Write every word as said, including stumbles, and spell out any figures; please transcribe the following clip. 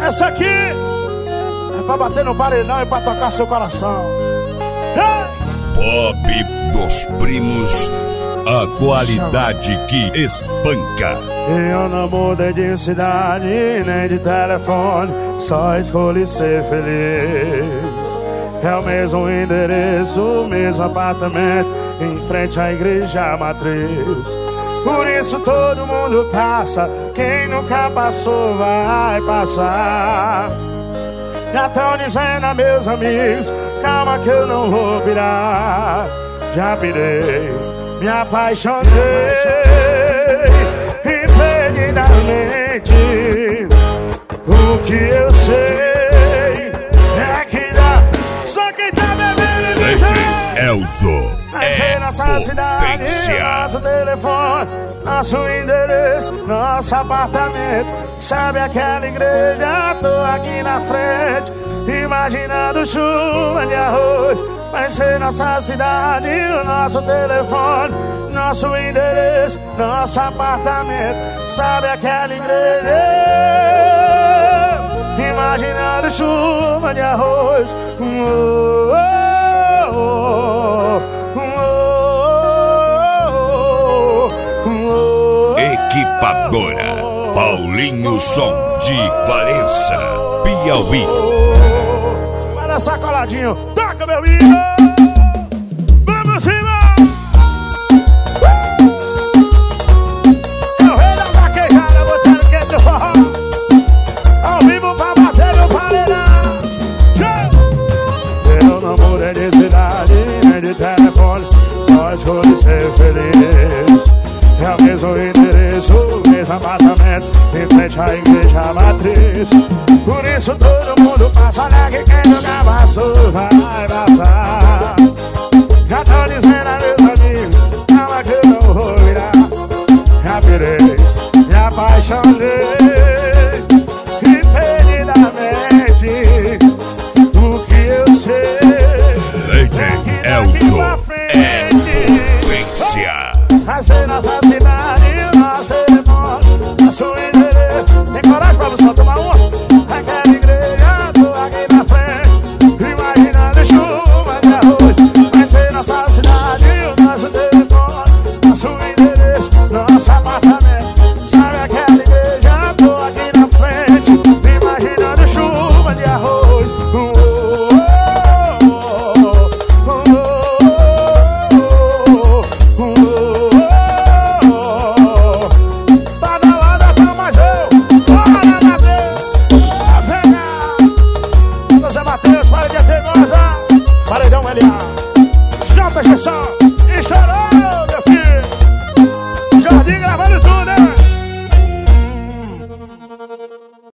Essa aqui é pra bater no paredão e pra tocar seu coração. Pop dos Primos, a qualidade que espanca. Eu não mudei de cidade, nem de telefone, só escolhi ser feliz. É o mesmo endereço, o mesmo apartamento, em frente à igreja matriz. Por isso todo mundo passa, quem nunca passou vai passar. Já tão dizendo a meus amigos, calma que eu não vou virar. Já pirei, me apaixonei imperdidamente. O que eu sei é que dá. Só quem tá bebendo me diz. Elzo é nossa cidade, nosso telefone, nosso endereço, nosso apartamento. Sabe aquela igreja? Tô aqui na frente, imaginando chuva de arroz. Vai ser nossa cidade, o nosso telefone, nosso endereço, nosso apartamento. Sabe aquela igreja? Imaginando chuva de arroz. Oh, oh, oh, oh, oh. Equipadora Paulinho Som de Valença, Piauí. Vai dançar coladinho, toca meu filho. Vamos cima. É o rei da vaquejada, botando quente no forró. Ao vivo pra bater no paredão. Eu não mudei de cidade, nem de telefone, só escolhi ser feliz. É o mesmo endereço, o mesmo apartamento, em frente à igreja matriz. Por isso todo mundo passa, olha que quem nunca passou vai passar. Já tô dizendo a meus amigos, calma que eu não vou virar. Já pirei, me apaixonei imperdidamente. O que eu sei Legend Elzo é potência. vai ser nossa cidade, nosso telefone, nosso endereço. Tem coragem pra você tomar uma? Aquela igreja, tô aqui na frente, imaginando chuva de arroz. Vai ser nossa cidade, o nosso telefone, nosso endereço, nosso apartamento. Sabe aquela igreja, tô aqui na frente, imaginando chuva de arroz. Oh, oh, oh, oh, oh, oh. Paredão L A Jota Gessão, estourou, meu filho. Jardim gravando tudo.